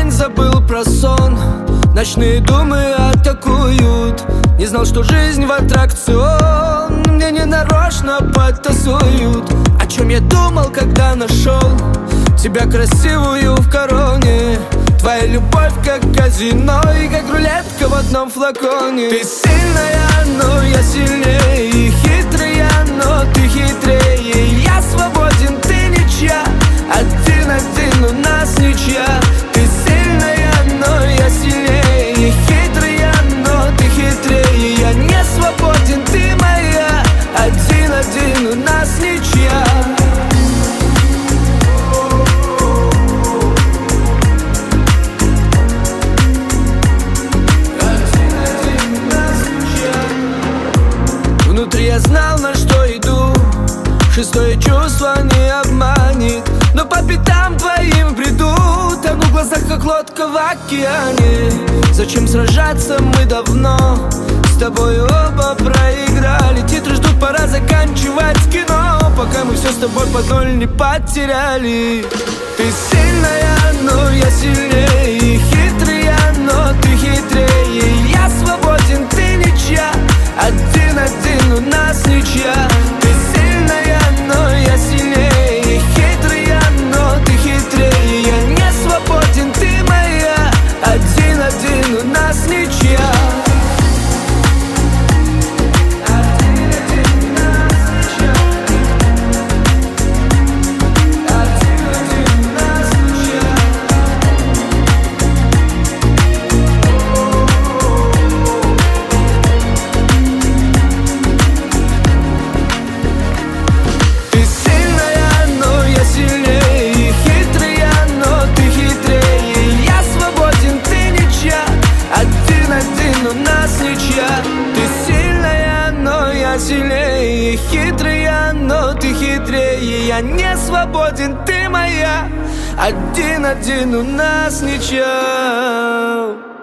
день забыл про сон. Ночные думы атакуют. Не знал, что жизнь в аттракцион. Мне ненарочно подтасуют. О чем я думал, когда нашел тебя красивую в короне. Твоя любовь как казино и как рулетка в одном флаконе. Ты сильная, но я сильнее, и хитрая, но ты хитрее. Я свободен, ты ничья, один-один у нас ничья. Ты сильная, но я сильнее, и хитрая, но ты хитрее. Я не свободен, ты моя, один-один у нас ничья. Внутри я знал, на что иду. Шестое чувство не обманет. Но по пятам твоим приду. Тону в глазах, как лодка в океане. Зачем сражаться, мы давно с тобой оба проиграли. Титры ждут, пора заканчивать кино, пока мы все с тобой под ноль не потеряли. Ты сильная, но я сильнее, и хитрая, но ты хитрее. Я свободен, ты ничья, один-один у нас ничья. Ты сильная, но я сильнее, и хитрая, но ты хитрее. Я не свободен, ты моя, один-один у нас ничья. Сильнее и хитрая, но ты хитрее. Я не свободен, ты моя, один-один у нас ничья.